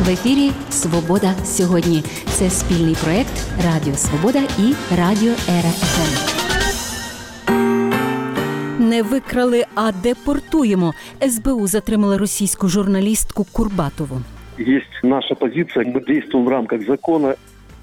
В ефірі «Свобода сьогодні». Це спільний проєкт Радіо Свобода і Радіо Ера ФМ. Не викрали, а депортуємо. СБУ затримала російську журналістку Курбатову. Есть наша позиция, мы действуем в рамках закона.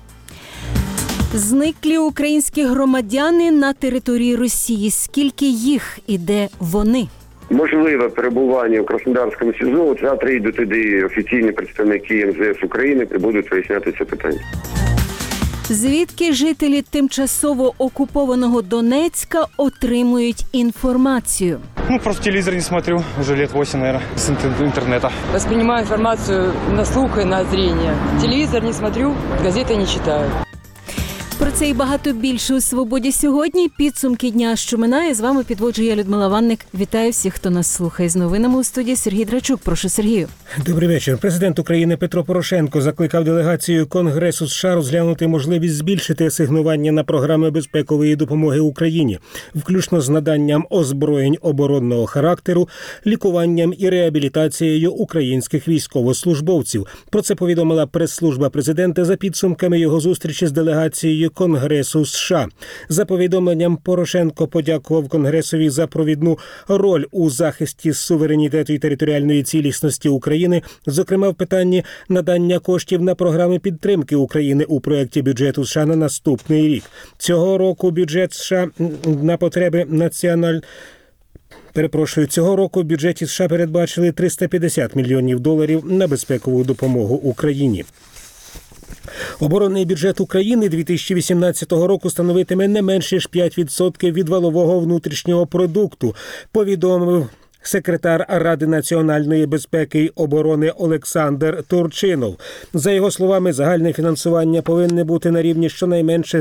Зниклі українські громадяни на території Росії. Скільки їх і де вони? Можливе перебування в Краснодарському СІЗО. Завтра йдуть туди офіційні представники МЗС України і будуть виясняти це питання. Звідки жителі тимчасово окупованого Донецька отримують інформацію? Просто телевизор не смотрю, уже лет 8, наверное, с интернета. Воспринимаю информацию на слух и на зрение. Телевизор не смотрю, газеты не читаю. Про це і багато більше у «Свободі сьогодні». Підсумки дня, що минає. З вами підводжу я, Людмила Ванник. Вітаю всіх, хто нас слухає. З новинами у студії Сергій Драчук. Прошу, Сергію. Добрий вечір. Президент України Петро Порошенко закликав делегацію Конгресу США розглянути можливість збільшити асигнування на програми безпекової допомоги Україні, включно з наданням озброєнь оборонного характеру, лікуванням і реабілітацією українських військовослужбовців. Про це повідомила прес-служба президента за підсумками його зустрічі з делегацією Конгресу США. За повідомленням, Порошенко подякував Конгресові за провідну роль у захисті суверенітету і територіальної цілісності України, зокрема в питанні надання коштів на програми підтримки України у проєкті бюджету США на наступний рік. Цього року бюджет США на потреби Цього року в бюджеті США передбачили $350 мільйонів на безпекову допомогу Україні. Оборонний бюджет України 2018 року становитиме не менше ж 5% від валового внутрішнього продукту, повідомив секретар Ради національної безпеки і оборони Олександр Турчинов. За його словами, загальне фінансування повинне бути на рівні щонайменше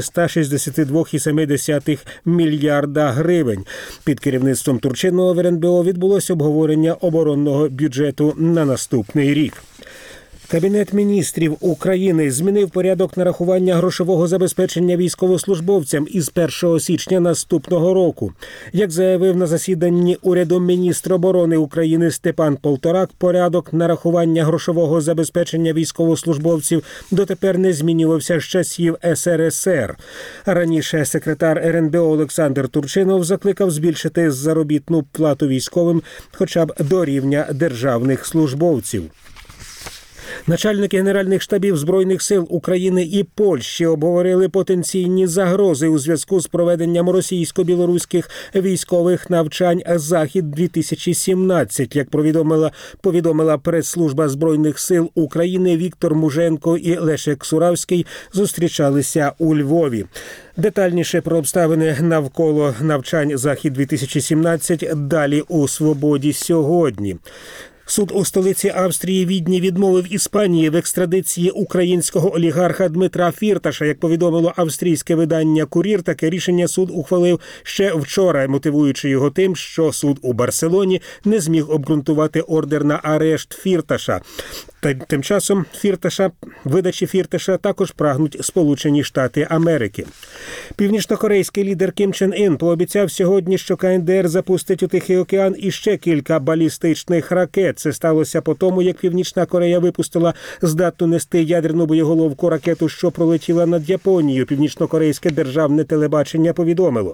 $162,7 мільярда гривень. Під керівництвом Турчинова в РНБО відбулося обговорення оборонного бюджету на наступний рік. Кабінет міністрів України змінив порядок нарахування грошового забезпечення військовослужбовцям із 1 січня наступного року. Як заявив на засіданні уряду міністр оборони України Степан Полторак, порядок нарахування грошового забезпечення військовослужбовців дотепер не змінювався з часів СРСР. Раніше секретар РНБО Олександр Турчинов закликав збільшити заробітну плату військовим хоча б до рівня державних службовців. Начальники генеральних штабів Збройних сил України і Польщі обговорили потенційні загрози у зв'язку з проведенням російсько-білоруських військових навчань «Захід-2017». Як повідомила прес-служба Збройних сил України, Віктор Муженко і Лешек Суравський зустрічалися у Львові. Детальніше про обставини навколо навчань «Захід-2017» далі у «Свободі сьогодні». Суд у столиці Австрії Відні відмовив Іспанії в екстрадиції українського олігарха Дмитра Фірташа. Як повідомило австрійське видання «Кур'єр», таке рішення суд ухвалив ще вчора, мотивуючи його тим, що суд у Барселоні не зміг обґрунтувати ордер на арешт Фірташа. Тим часом видачі Фірташа також прагнуть Сполучені Штати Америки. Північнокорейський лідер Кім Чен Ін пообіцяв сьогодні, що КНДР запустить у Тихий океан іще кілька балістичних ракет. Це сталося по тому, як Північна Корея випустила здатну нести ядерну боєголовку ракету, що пролетіла над Японією. Північнокорейське державне телебачення повідомило.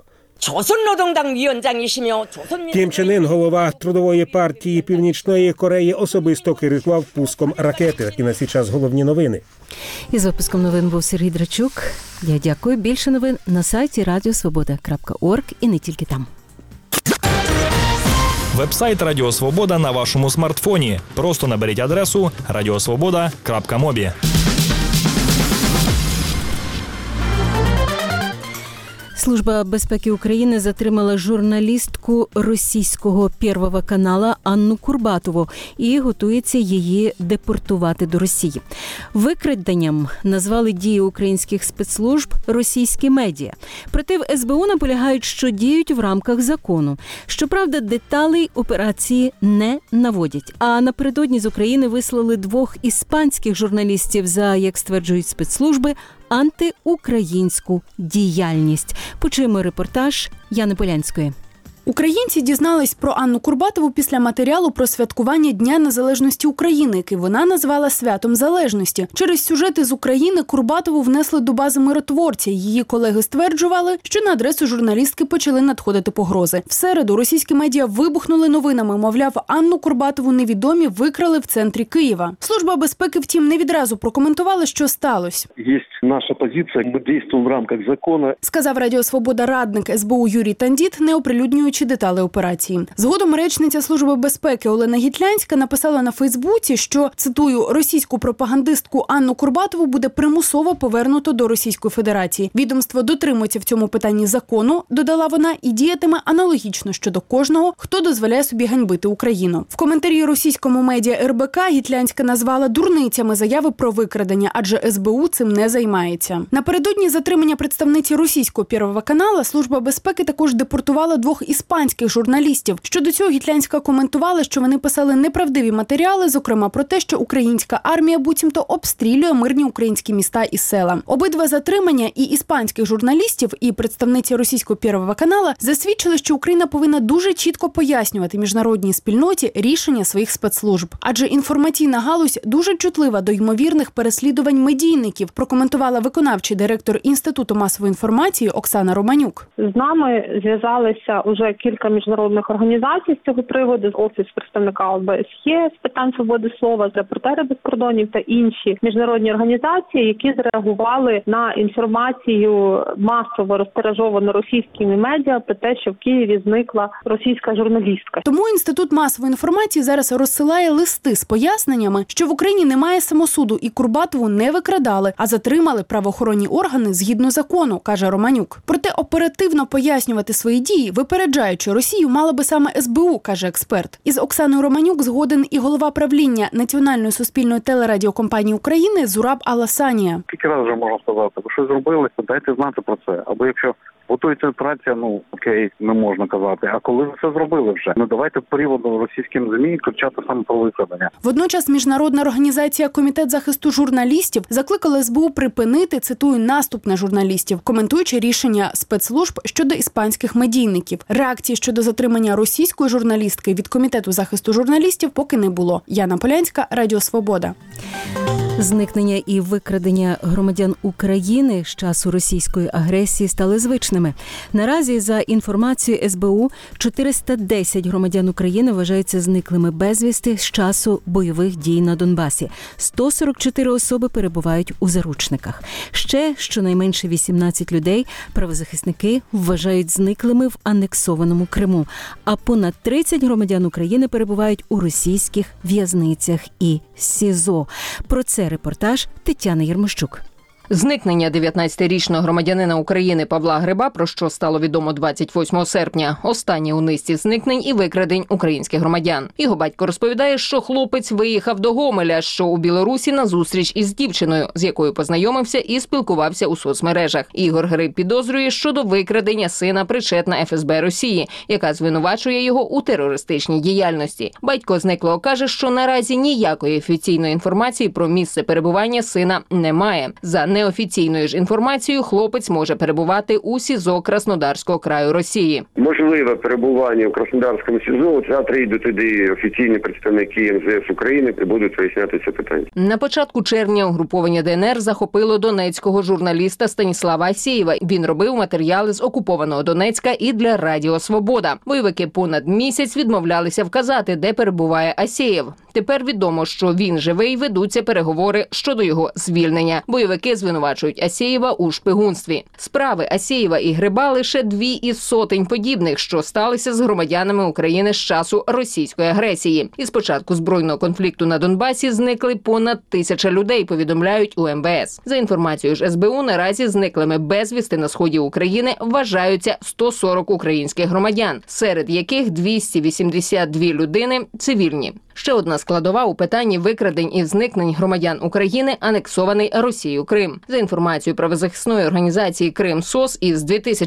Кім Чен Ін, голова Трудової партії Північної Кореї, особисто керував пуском ракети. І на цей час головні новини. Із випуском новин був Сергій Драчук. Я дякую. Більше новин на сайті radiosvoboda.org і не тільки там. Вебсайт Радіо Свобода на вашому смартфоні. Просто наберіть адресу radiosvoboda.mobi. Служба безпеки України затримала журналістку російського Первого канала Анну Курбатову і готується її депортувати до Росії. Викраденням назвали дії українських спецслужб російські медіа. Проте в СБУ наполягають, що діють в рамках закону. Щоправда, деталей операції не наводять. А напередодні з України вислали 2 іспанських журналістів за, як стверджують спецслужби, антиукраїнську діяльність. Почуємо репортаж Яни Полянської. Українці дізнались про Анну Курбатову після матеріалу про святкування Дня Незалежності України, який вона назвала Святом Залежності. Через сюжети з України Курбатову внесли до бази миротворця. Її колеги стверджували, що на адресу журналістки почали надходити погрози. В середу російські медіа вибухнули новинами, мовляв, Анну Курбатову невідомі викрали в центрі Києва. Служба безпеки, втім, не відразу прокоментувала, що сталося. Есть наша позиция, мы действуем в рамках закона. Сказав Радіо Свобода радник СБУ Юрій Тандіт, не оприлюднюючи деталі операції. Згодом речниця Служби безпеки Олена Гітлянська написала на Фейсбуці, що, цитую, російську пропагандистку Анну Курбатову буде примусово повернуто до Російської Федерації. Відомство дотримується в цьому питанні закону, додала вона, і діятиме аналогічно щодо кожного, хто дозволяє собі ганьбити Україну. В коментарі російському медіа РБК Гітлянська назвала дурницями заяви про викрадення, адже СБУ цим не займається. Напередодні затримання представниці російського Первого канала Служба безпеки також депортувала 2 іспанських журналістів. Щодо цього Гітлянська коментувала, що вони писали неправдиві матеріали, зокрема про те, що українська армія буцімто обстрілює мирні українські міста і села. Обидва затримання і іспанських журналістів, і представниці російського Первого канала засвідчили, що Україна повинна дуже чітко пояснювати міжнародній спільноті рішення своїх спецслужб. Адже інформаційна галузь дуже чутлива до ймовірних переслідувань медійників, прокоментувала виконавчий директор Інституту масової інформації Оксана Романюк. З нами зв'язалися уже кілька міжнародних організацій з цього приводу, Офіс представника ОБСЄ з питань свободи слова, Репортери без кордонів та інші міжнародні організації, які зреагували на інформацію масово розтиражовану російськими медіа про те, що в Києві зникла російська журналістка. Тому Інститут масової інформації зараз розсилає листи з поясненнями, що в Україні немає самосуду і Курбатову не викрадали, а затримали правоохоронні органи згідно закону, каже Романюк. Проте оперативно пояснювати свої дії, випереджаючи Росію, мала би саме СБУ, каже експерт. Із Оксаною Романюк згоден і голова правління Національної суспільної телерадіокомпанії України Зураб Аласанія. Скільки разів вже можна сказати, ви щось зробили, дайте знати про це. Або якщо готується операція, окей, не можна казати. А коли ви це зробили вже? Давайте приводу російським ЗМІ кричати саме про викрадення. Водночас міжнародна організація Комітет захисту журналістів закликала СБУ припинити, цитую, наступ на журналістів, коментуючи рішення спецслужб щодо іспанських медійників. Реакції щодо затримання російської журналістки від Комітету захисту журналістів поки не було. Яна Полянська, Радіо Свобода. Зникнення і викрадення громадян України з часу російської агресії стали звичними. Наразі, за інформацією СБУ, 410 громадян України вважаються зниклими безвісти з часу бойових дій на Донбасі. 144 особи перебувають у заручниках. Ще щонайменше 18 людей правозахисники вважають зниклими в анексованому Криму. А понад 30 громадян України перебувають у російських в'язницях і СІЗО. Про це репортаж Тетяни Єрмощук. Зникнення 19-річного громадянина України Павла Гриба, про що стало відомо 28 серпня, останнє у низці зникнень і викрадень українських громадян. Його батько розповідає, що хлопець виїхав до Гомеля, що у Білорусі, на зустріч із дівчиною, з якою познайомився і спілкувався у соцмережах. Ігор Гриб підозрює, що до викрадення сина причетна ФСБ Росії, яка звинувачує його у терористичній діяльності. Батько зниклого каже, що наразі ніякої офіційної інформації про місце перебування сина немає. За неофіційною ж інформацією, хлопець може перебувати у СІЗО Краснодарського краю Росії. Можливе перебування у Краснодарському СІЗО. Завтра йдуть туди офіційні представники МЗС України і будуть виясняти це питання. На початку червня угруповання ДНР захопило донецького журналіста Станіслава Асєєва. Він робив матеріали з окупованого Донецька і для Радіо Свобода. Бойовики понад місяць відмовлялися вказати, де перебуває Асєєв. Тепер відомо, що він живий, ведуться переговори щодо його звільнення. Бойовики звинувачують Асєєва у шпигунстві. Справи Асєєва і Гриба лише 2 із сотень подібних, що сталися з громадянами України з часу російської агресії. Із початку збройного конфлікту на Донбасі зникли понад 1000 людей, повідомляють у МВС. За інформацією ж СБУ, наразі зниклими безвісти на сході України вважаються 140 українських громадян, серед яких 282 людини цивільні. Ще одна складова у питанні викрадень і зникнень громадян України – анексований Росією Крим. За інформацією правозахисної організації «Крим-СОС», із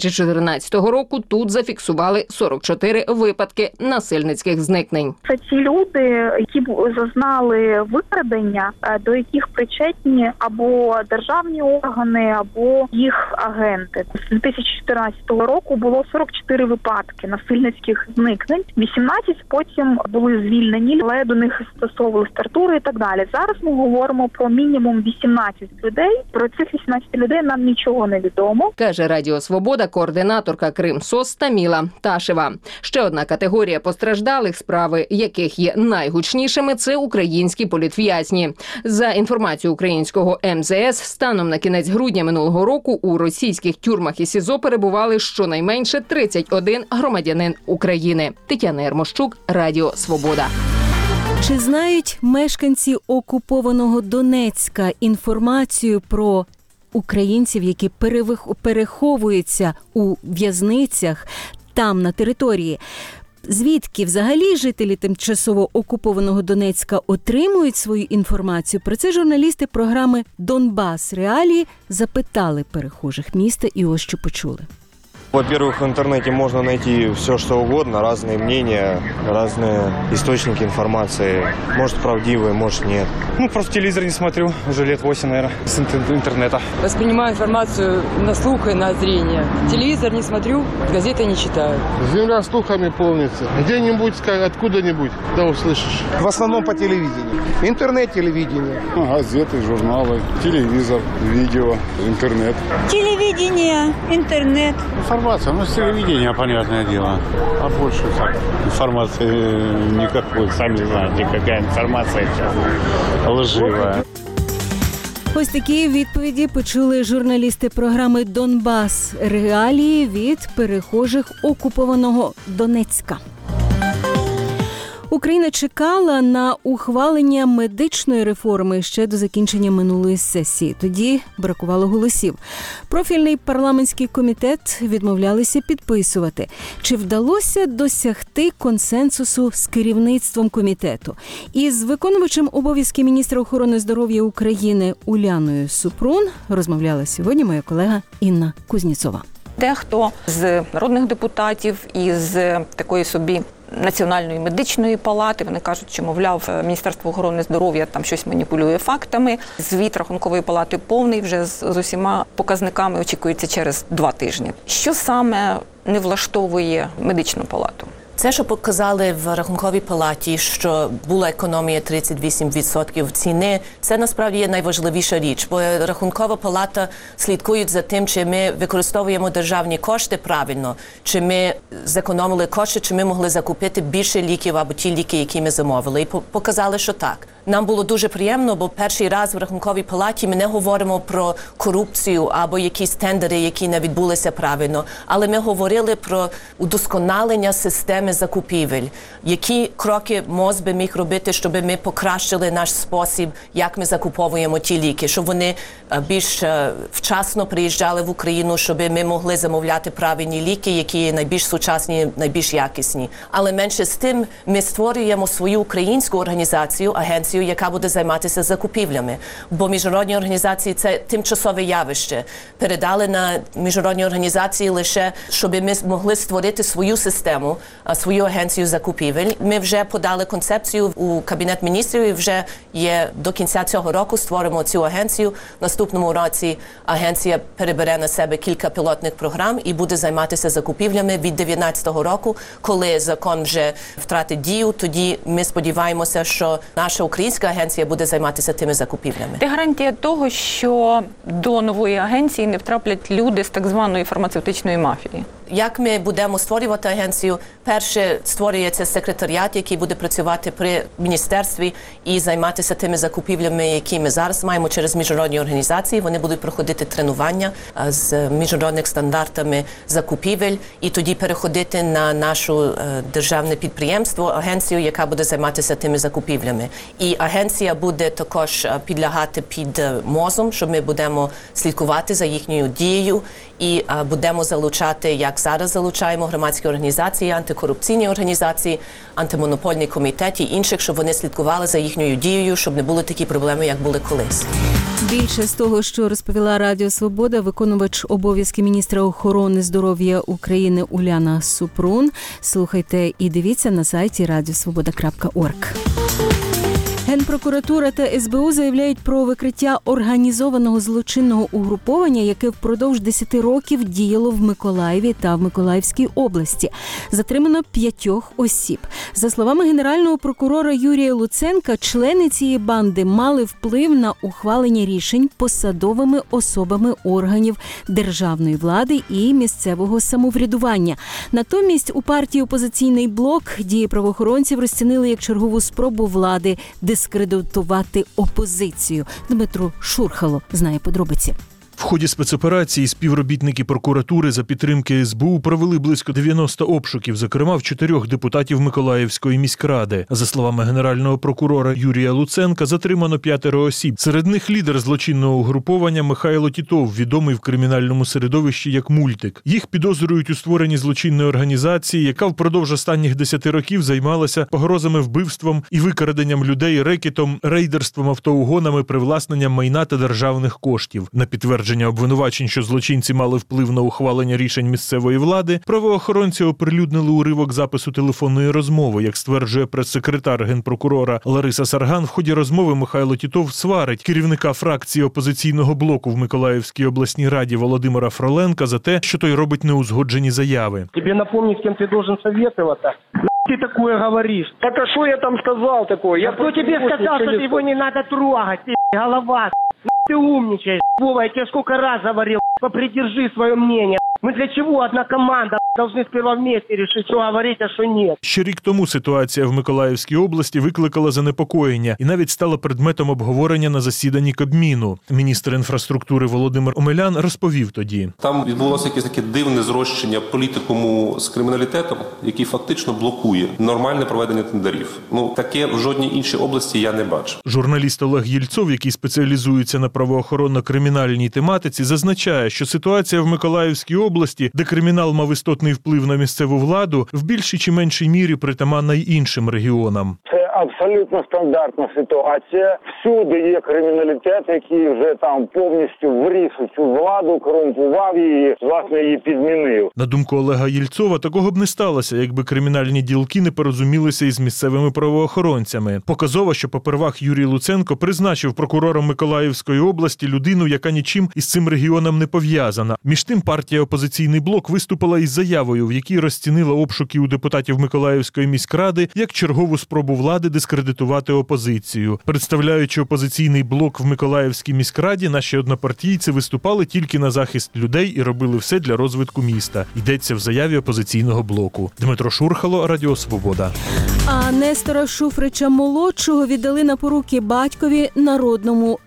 2014 року тут зафіксували 44 випадки насильницьких зникнень. Це ті люди, які зазнали викрадення, до яких причетні або державні органи, або їх агенти. З 2014 року було 44 випадки насильницьких зникнень. 18 потім були звільнені, але до них застосовували тортури і так далі. Зараз ми говоримо про мінімум 18 людей. Про цих 18 людей нам нічого не відомо. Каже Радіо Свобода координаторка Крим-СОС Таміла Ташева. Ще одна категорія постраждалих, справи яких є найгучнішими – це українські політв'язні. За інформацією українського МЗС, станом на кінець грудня минулого року у російських тюрмах і СІЗО перебували щонайменше 31 громадянин України. Тетяна Ярмощук, Радіо Свобода. Чи знають мешканці окупованого Донецька інформацію про українців, які переховуються у в'язницях там, на території? Звідки взагалі жителі тимчасово окупованого Донецька отримують свою інформацію? Про це журналісти програми «Донбас. Реалії» запитали перехожих міста і ось що почули. Во-первых, в интернете можно найти все, что угодно, разные мнения, разные источники информации. Может, правдивые, может, нет. Просто телевизор не смотрю, уже лет 8, наверное, с интернета. Воспринимаю информацию на слух и на зрение. Телевизор не смотрю, газеты не читаю. Земля слухами полнится. Где-нибудь, откуда-нибудь, да услышишь. В основном по телевидению. Интернет-телевидение. Газеты, журналы, телевизор, видео, интернет. Телевидение, интернет. Информация, с телевидения, понятное дело. А больше так, информации никакой. Сами знаете, какая информация сейчас лживая. Ось такі відповіді почули журналісти програми «Донбас. Реалії» від перехожих окупованого Донецька. Україна чекала на ухвалення медичної реформи ще до закінчення минулої сесії. Тоді бракувало голосів. Профільний парламентський комітет відмовлялися підписувати. Чи вдалося досягти консенсусу з керівництвом комітету? Із виконувачем обов'язків міністра охорони здоров'я України Уляною Супрун розмовляла сьогодні моя колега Інна Кузніцова. Дехто з народних депутатів із такої собі Національної медичної палати, вони кажуть, що, мовляв, Міністерство охорони здоров'я там щось маніпулює фактами. Звіт Рахункової палати повний, вже з усіма показниками очікується через 2 тижні. Що саме не влаштовує медичну палату? Це, що показали в Рахунковій палаті, що була економія 38% ціни, це насправді є найважливіша річ, бо Рахункова палата слідкує за тим, чи ми використовуємо державні кошти правильно, чи ми зекономили кошти, чи ми могли закупити більше ліків або ті ліки, які ми замовили. І показали, що так. Нам було дуже приємно, бо перший раз в Рахунковій палаті ми не говоримо про корупцію або якісь тендери, які не відбулися правильно, але ми говорили про удосконалення системи закупівель. Які кроки МОЗ би міг робити, щоб ми покращили наш спосіб, як ми закуповуємо ті ліки, щоб вони більш вчасно приїжджали в Україну, щоб ми могли замовляти правильні ліки, які є найбільш сучасні, найбільш якісні. Але менше з тим ми створюємо свою українську організацію, агенцію, яка буде займатися закупівлями. Бо міжнародні організації – це тимчасове явище. Передали на міжнародні організації лише, щоб ми могли створити свою систему, свою агенцію закупівель. Ми вже подали концепцію у Кабінет міністрів і вже є до кінця цього року створимо цю агенцію. В наступному році агенція перебере на себе кілька пілотних програм і буде займатися закупівлями від 2019 року. Коли закон вже втратить дію, тоді ми сподіваємося, що наша українська агенція буде займатися тими закупівлями. Де гарантія того, що до нової агенції не втраплять люди з так званої фармацевтичної мафії? Як ми будемо створювати агенцію? Перше, створюється секретаріат, який буде працювати при міністерстві і займатися тими закупівлями, які ми зараз маємо через міжнародні організації. Вони будуть проходити тренування з міжнародними стандартами закупівель і тоді переходити на нашу державне підприємство, агенцію, яка буде займатися тими закупівлями. І агенція буде також підлягати під МОЗом, що ми будемо слідкувати за їхньою дією і будемо залучати як Так, зараз залучаємо громадські організації, антикорупційні організації, антимонопольний комітет і інших, щоб вони слідкували за їхньою дією, щоб не були такі проблеми, як були колись. Більше з того, що розповіла Радіо Свобода, виконувач обов'язки міністра охорони здоров'я України Уляна Супрун. Слухайте і дивіться на сайті radiosvoboda.org. Генпрокуратура та СБУ заявляють про викриття організованого злочинного угруповання, яке впродовж 10 років діяло в Миколаєві та в Миколаївській області. Затримано 5 осіб. За словами генерального прокурора Юрія Луценка, члени цієї банди мали вплив на ухвалення рішень посадовими особами органів державної влади і місцевого самоврядування. Натомість у партії «Опозиційний блок» дії правоохоронців розцінили як чергову спробу влади дискредитувати опозицію. Дмитро Шурхало знає подробиці. В ході спецоперації співробітники прокуратури за підтримки СБУ провели близько 90 обшуків, зокрема в 4 депутатів Миколаївської міськради. За словами генерального прокурора Юрія Луценка, затримано 5 осіб. Серед них лідер злочинного угруповання Михайло Тітов, відомий в кримінальному середовищі як «Мультик». Їх підозрюють у створенні злочинної організації, яка впродовж останніх 10 років займалася погрозами вбивством і викраденням людей, рекетом, рейдерством, автоугонами, привласненням майна та державних коштів. На підтвердження обвинувачень, що злочинці мали вплив на ухвалення рішень місцевої влади, правоохоронці оприлюднили уривок запису телефонної розмови. Як стверджує прес-секретар генпрокурора Лариса Сарган, в ході розмови Михайло Тітов сварить керівника фракції «Опозиційного блоку» в Миколаївській обласній раді Володимира Фроленка за те, що той робить неузгоджені заяви. Тобі напомнить, з ким ти должен советуватися? Ты такое говоришь? Так а что я там сказал такое? Я кто тебе сказал, что его не надо трогать, голова? Ты умничаешь, Вова, я тебе сколько раз говорил, попридержи свое мнение. Мы для чего одна команда должны сперва вместе решить, что говорить, а что нет. Ще рік тому ситуація в Миколаївській області викликала занепокоєння і навіть стала предметом обговорення на засіданні Кабміну. Міністр інфраструктури Володимир Омелян розповів тоді. Там відбулося якесь таке дивне зрощення політикуму з криміналітетом, який фактично блокує нормальне проведення тендерів. Таке в жодній іншій області я не бачу. Журналіст Олег Єльцов, який спеціалізується на правоохоронно-кримінальній тематиці, зазначає, що ситуація в Миколаївській області, де кримінал мав істотний вплив на місцеву владу, в більшій чи меншій мірі притаманна й іншим регіонам. Це абсолютно стандартна ситуація. Всюди є криміналітет, який вже там повністю вріс у цю владу, корумпував її, власне, її підмінив. На думку Олега Єльцова, такого б не сталося, якби кримінальні ділки не порозумілися із місцевими правоохоронцями. Показово, що попервах Юрій Луценко призначив прокурором Миколаївської області людину, яка нічим із цим регіоном не пов'язана. Між тим, партія «Опозиційний блок» виступила із заявою, в якій розцінила обшуки у депутатів Миколаївської міськради як чергову спробу влади дискредитувати опозицію. Представляючи «Опозиційний блок» в Миколаївській міськраді, наші однопартійці виступали тільки на захист людей і робили все для розвитку міста. Йдеться в заяві «Опозиційного блоку». Дмитро Шурхало, Радіо Свобода. А Нестора Шуфрича-молодшого віддали на поруки батькові, народному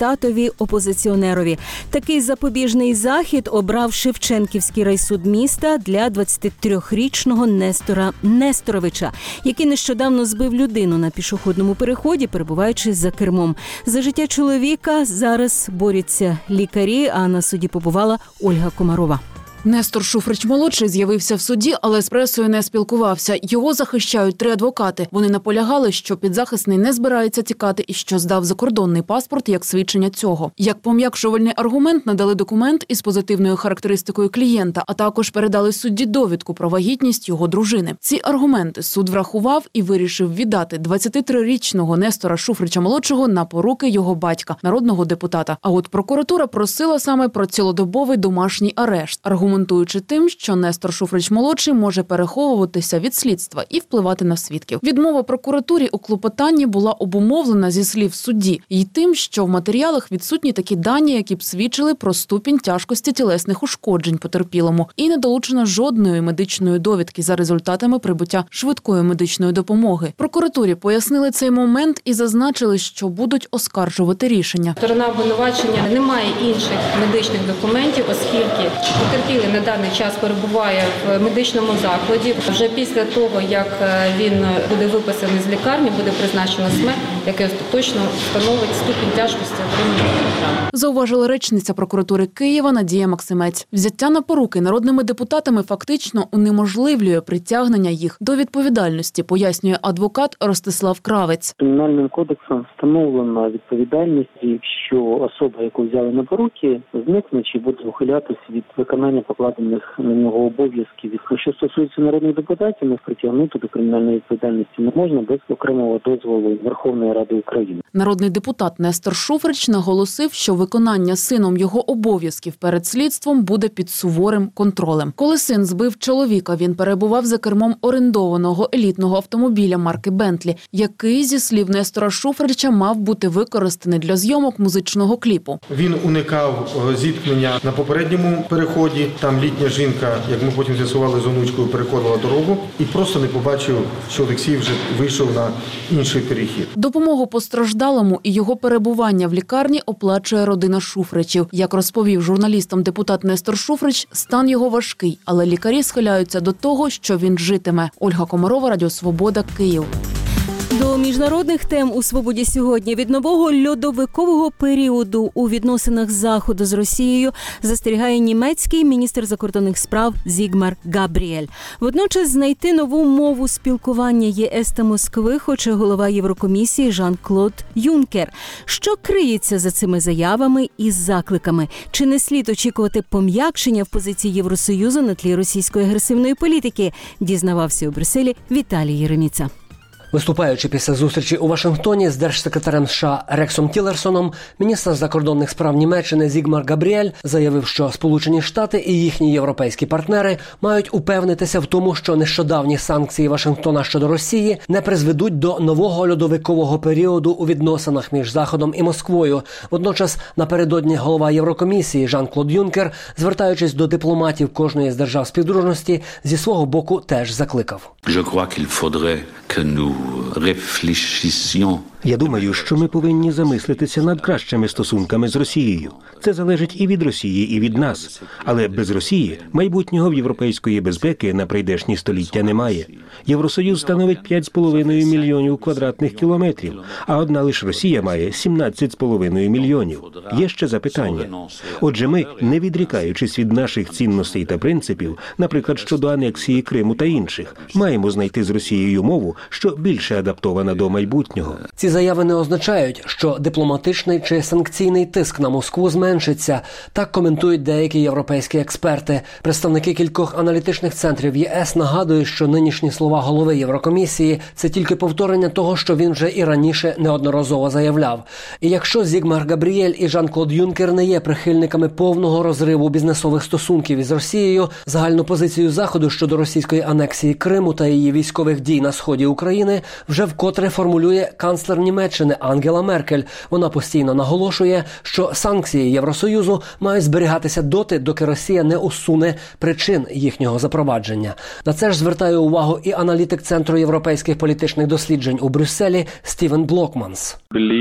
депутатові-опозиціонерові. Такий запобіжний захід обрав Шевченківський райсуд міста для 23-річного Нестора Несторовича, який нещодавно збив людину на пішохідному переході, перебуваючи за кермом. За життя чоловіка зараз борються лікарі, а на суді побувала Ольга Комарова. Нестор Шуфрич-молодший з'явився в суді, але з пресою не спілкувався. Його захищають 3 адвокати. Вони наполягали, що підзахисний не збирається тікати і що здав закордонний паспорт як свідчення цього. Як пом'якшувальний аргумент надали документ із позитивною характеристикою клієнта, а також передали судді довідку про вагітність його дружини. Ці аргументи суд врахував і вирішив віддати 23-річного Нестора Шуфрича-молодшого на поруки його батька, народного депутата. А от прокуратура просила саме про цілодобовий домашній арешт, аргументуючи тим, що Нестор Шуфрич-молодший може переховуватися від слідства і впливати на свідків. Відмова прокуратурі у клопотанні була обумовлена зі слів судді і тим, що в матеріалах відсутні такі дані, які б свідчили про ступінь тяжкості тілесних ушкоджень потерпілому, і не долучено жодної медичної довідки за результатами прибуття швидкої медичної допомоги. Прокуратурі пояснили цей момент і зазначили, що будуть оскаржувати рішення. Сторона обвинувачення не має інших медичних документів, оскільки потерпілий потерпілий на даний час перебуває в медичному закладі. Вже після того, як він буде виписаний з лікарні, буде призначена смерть, яка остаточно встановить ступінь тяжкості отриманої програми. Зауважила речниця прокуратури Києва Надія Максимець. Взяття на поруки народними депутатами фактично унеможливлює притягнення їх до відповідальності, пояснює адвокат Ростислав Кравець. Кримінальним кодексом встановлена відповідальність, якщо особа, яку взяли на поруки, зникне чи буде ухилятися від виконання покладених на нього обов'язків. Що стосується народних депутатів, їх притягнути до кримінальної відповідальності не можна без окремого дозволу Верховної Ради України. Народний депутат Нестор Шуфрич наголосив, що виконання сином його обов'язків перед слідством буде під суворим контролем. Коли син збив чоловіка, він перебував за кермом орендованого елітного автомобіля марки «Бентлі», який, зі слів Нестора Шуфрича, мав бути використаний для зйомок музичного кліпу. Він уникав зіткнення на попередньому переході. Там літня жінка, як ми потім з'ясували, з онучкою переходила дорогу і просто не побачив, що Олексій вже вийшов на інший перехід. Допомогу постраждалому і його перебування в лікарні оплачує родина Шуфричів. Як розповів журналістам депутат Нестор Шуфрич, стан його важкий, але лікарі схиляються до того, що він житиме. Ольга Комарова, Радіо Свобода, Київ. До міжнародних тем у «Свободі» сьогодні. Від нового льодовикового періоду у відносинах Заходу з Росією застерігає німецький міністр закордонних справ Зігмар Габріель. Водночас знайти нову мову спілкування ЄС та Москви хоче голова Єврокомісії Жан-Клод Юнкер. Що криється за цими заявами і закликами? Чи не слід очікувати пом'якшення в позиції Євросоюзу на тлі російської агресивної політики? Дізнавався у Брюсселі Віталій Єреміца. Виступаючи після зустрічі у Вашингтоні з держсекретарем США Рексом Тіллерсоном, міністр закордонних справ Німеччини Зігмар Габріель заявив, що Сполучені Штати і їхні європейські партнери мають упевнитися в тому, що нещодавні санкції Вашингтона щодо Росії не призведуть до нового льодовикового періоду у відносинах між Заходом і Москвою. Водночас напередодні голова Єврокомісії Жан-Клод Юнкер, звертаючись до дипломатів кожної з держав співдружності, зі свого боку теж закликав. Я думаю, що ми повинні замислитися над кращими стосунками з Росією. Це залежить і від Росії, і від нас. Але без Росії майбутнього в європейської безпеки на прийдешні століття немає. Євросоюз становить 5,5 мільйонів квадратних кілометрів, а одна лише Росія має 17,5 мільйонів. Є ще запитання. Отже, ми, не відрікаючись від наших цінностей та принципів, наприклад, щодо анексії Криму та інших, маємо знайти з Росією мову, що більше адаптована до майбутнього. Ці заяви не означають, що дипломатичний чи санкційний тиск на Москву зменшиться. Так коментують деякі європейські експерти. Представники кількох аналітичних центрів ЄС нагадують, що нинішні слова голови Єврокомісії – це тільки повторення того, що він вже і раніше неодноразово заявляв. І якщо Зігмар Габріель і Жан-Клод Юнкер не є прихильниками повного розриву бізнесових стосунків із Росією, загальну позицію Заходу щодо російської анексії Криму та її військових дій на сході України вже вкотре формулює канцлер Німеччини Ангела Меркель. Вона постійно наголошує, що санкції Євросоюзу мають зберігатися доти, доки Росія не усуне причин їхнього запровадження. На це ж звертає увагу і аналітик Центру європейських політичних досліджень у Брюсселі Стівен Блокманс.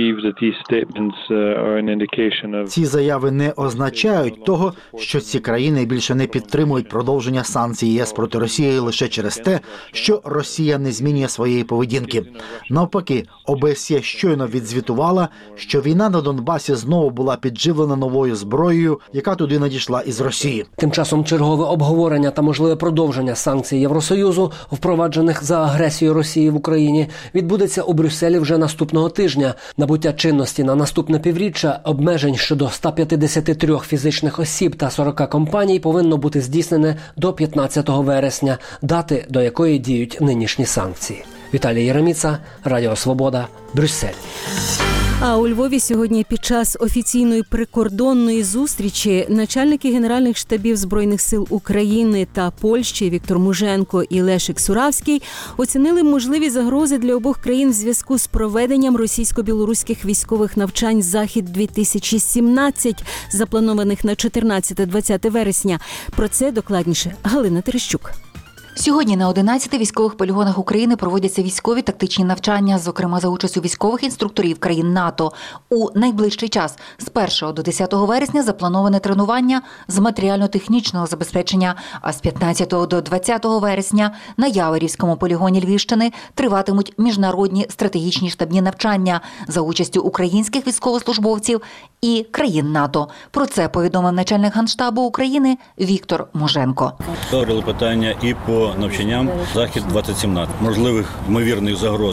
Ці заяви не означають того, що ці країни більше не підтримують продовження санкцій ЄС проти Росії лише через те, що Росія не змінює своєї поведінки. Навпаки, ОБСЄ щойно відзвітувала, що війна на Донбасі знову була підживлена новою зброєю, яка туди надійшла із Росії. Тим часом чергове обговорення та можливе продовження санкцій Євросоюзу, впроваджених за агресію Росії в Україні, відбудеться у Брюсселі вже наступного тижня. Набуття чинності на наступне півріччя обмежень щодо 153 фізичних осіб та 40 компаній повинно бути здійснене до 15 вересня, дати, до якої діють нинішні санкції. Віталій Єреміца, Радіо Свобода, Брюссель. А у Львові сьогодні під час офіційної прикордонної зустрічі начальники генеральних штабів Збройних сил України та Польщі Віктор Муженко і Лешик Суравський оцінили можливі загрози для обох країн в зв'язку з проведенням російсько-білоруських військових навчань «Захід-2017», запланованих на 14-20 вересня. Про це докладніше Галина Терещук. Сьогодні на 11 військових полігонах України проводяться військові тактичні навчання, зокрема за участю військових інструкторів країн НАТО. У найближчий час з 1 до 10 вересня заплановане тренування з матеріально-технічного забезпечення, а з 15 до 20 вересня на Яворівському полігоні Львівщини триватимуть міжнародні стратегічні штабні навчання за участю українських військовослужбовців і країн НАТО. Про це повідомив начальник Генштабу України Віктор Муженко. Говорили питання і по навчанням «Захід-2017». Можливих ймовірних загроз,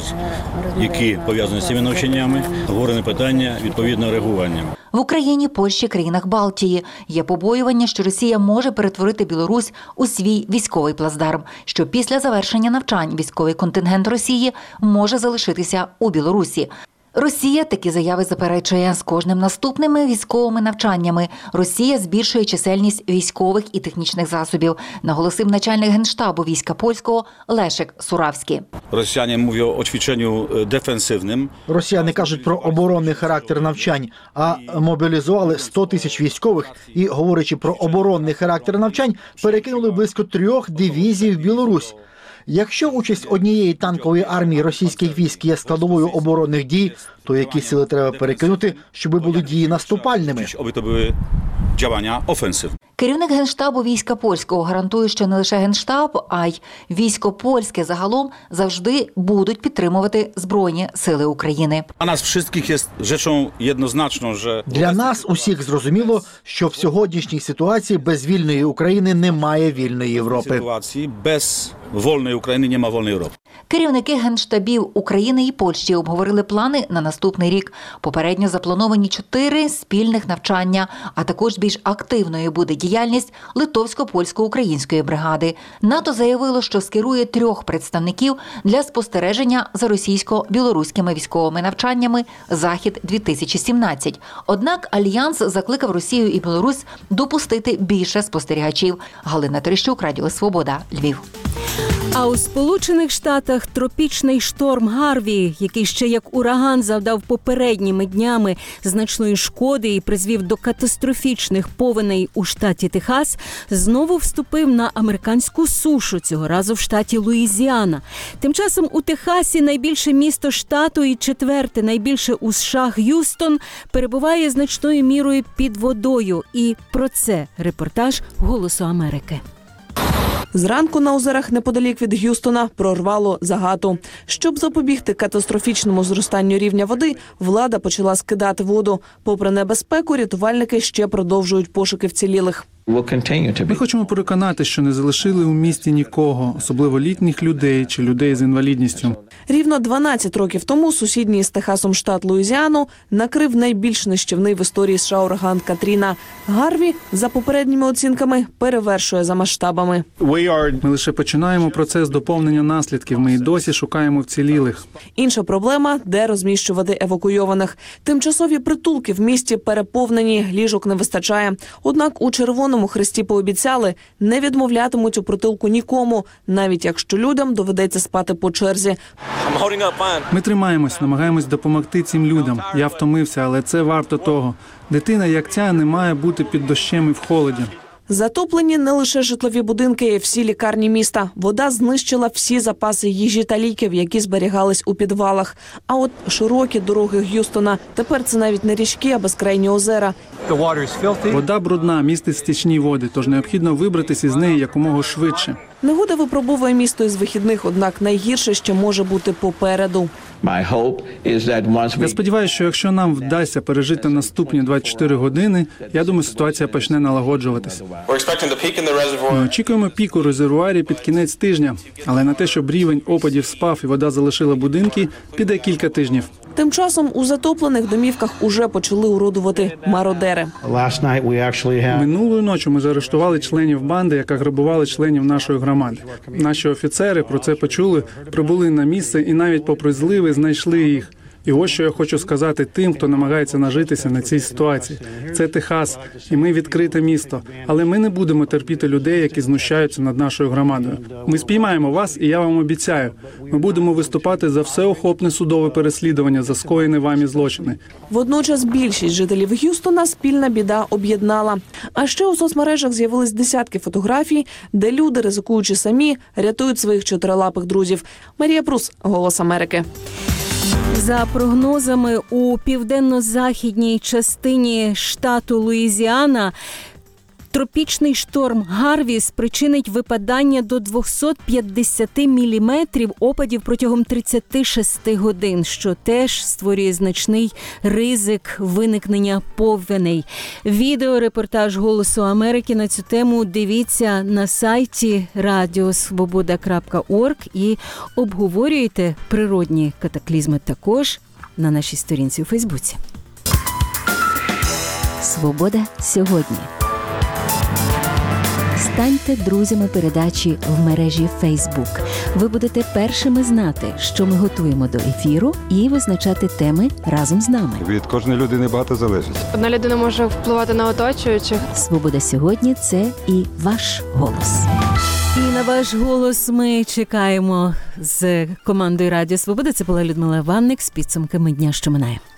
які пов'язані з цими навчаннями, говорили питання відповідного реагування. В Україні, Польщі, країнах Балтії є побоювання, що Росія може перетворити Білорусь у свій військовий плацдарм, що після завершення навчань військовий контингент Росії може залишитися у Білорусі. Росія такі заяви заперечує. З кожним наступними військовими навчаннями Росія збільшує чисельність військових і технічних засобів, наголосив начальник Генштабу війська польського Лешек Суравський. Росіяни mówią o ćwiczeniu defensywnym. Росіяни кажуть про оборонний характер навчань, а мобілізували 100 тисяч військових і, говорячи про оборонний характер навчань, перекинули близько 3 дивізій в Білорусь. Якщо участь однієї танкової армії російських військ є складовою оборонних дій, то які сили треба перекинути, щоб були дії наступальними? Аби то були działania ofensywne. Керівник Генштабу війська польського гарантує, що не лише Генштаб, а й військо польське загалом завжди будуть підтримувати Збройні сили України. Для нас всіх є речою однозначно, що... Для нас усіх зрозуміло, що в сьогоднішній ситуації без вільної України немає вільної Європи. Ситуації без вільної України немає вільної Європи. Керівники генштабів України і Польщі обговорили плани на наступний рік. Попередньо заплановані 4 спільних навчання, а також більш активною буде діяльність литовсько-польсько-української бригади. НАТО заявило, що скерує 3 представників для спостереження за російсько-білоруськими військовими навчаннями «Захід-2017». Однак Альянс закликав Росію і Білорусь допустити більше спостерігачів. Галина Терещук, Радіо Свобода, Львів. А у Сполучених Штатах тропічний шторм Гарві, який ще як ураган завдав попередніми днями значної шкоди і призвів до катастрофічних повеней у штаті Техас, знову вступив на американську сушу, цього разу в штаті Луїзіана. Тим часом у Техасі найбільше місто штату і 4-те найбільше у США Г'юстон перебуває значною мірою під водою. І про це репортаж «Голосу Америки». Зранку на озерах неподалік від Г'юстона прорвало загату. Щоб запобігти катастрофічному зростанню рівня води, влада почала скидати воду. Попри небезпеку, рятувальники ще продовжують пошуки вцілілих. Ми хочемо переконати, що не залишили у місті нікого, особливо літніх людей чи людей з інвалідністю. Рівно 12 років тому сусідній з Техасом штат Луїзіану накрив найбільш нищівний в історії США ураган Катріна. Гарві, за попередніми оцінками, перевершує за масштабами. Ми лише починаємо процес доповнення наслідків, ми й досі шукаємо вцілілих. Інша проблема – де розміщувати евакуйованих. Тимчасові притулки в місті переповнені, ліжок не вистачає. Однак у Червоному Хресті пообіцяли, не відмовлятимуть у притулку нікому, навіть якщо людям доведеться спати по черзі. Ми тримаємось, намагаємось допомогти цим людям. Я втомився, але це варто того. Дитина, як ця, не має бути під дощем і в холоді. Затоплені не лише житлові будинки, всі лікарні міста. Вода знищила всі запаси їжі та ліків, які зберігались у підвалах. А от широкі дороги Г'юстона – тепер це навіть не річки, а безкрайні озера. Вода брудна, містить стічні води, тож необхідно вибратись із неї якомога швидше. Негода випробовує місто із вихідних, однак найгірше ще може бути попереду. Я сподіваюся, що якщо нам вдасться пережити наступні 24 години, я думаю, ситуація почне налагоджуватися. Ми очікуємо пік у резервуарі під кінець тижня, але на те, щоб рівень опадів спав і вода залишила будинки, піде кілька тижнів. Тим часом у затоплених домівках уже почали орудувати мародери. Минулої ночі ми заарештували членів банди, яка грабувала членів нашої громади. Наші офіцери про це почули, прибули на місце і навіть попри зливи знайшли їх. І ось що я хочу сказати тим, хто намагається нажитися на цій ситуації. Це Техас, і ми відкрите місто. Але ми не будемо терпіти людей, які знущаються над нашою громадою. Ми спіймаємо вас, і я вам обіцяю, ми будемо виступати за всеохопне судове переслідування за скоєні вами злочини. Водночас більшість жителів Г'юстона спільна біда об'єднала. А ще у соцмережах з'явились десятки фотографій, де люди, ризикуючи самі, рятують своїх чотирилапих друзів. Марія Прус, «Голос Америки». За прогнозами, у південно-західній частині штату Луїзіана тропічний шторм Гарві спричинить випадання до 250 міліметрів опадів протягом 36 годин, що теж створює значний ризик виникнення повеней. Відеорепортаж «Голосу Америки» на цю тему дивіться на сайті radiosvoboda.org і обговорюйте природні катаклізми також на нашій сторінці у Фейсбуці. Свобода сьогодні. Станьте друзями передачі в мережі Facebook. Ви будете першими знати, що ми готуємо до ефіру, і визначати теми разом з нами. Від кожної людини багато залежить. Одна людина може впливати на оточуючих. Свобода сьогодні – це і ваш голос. І на ваш голос ми чекаємо з командою Радіо Свобода. Це була Людмила Ванник з підсумками дня, що минає.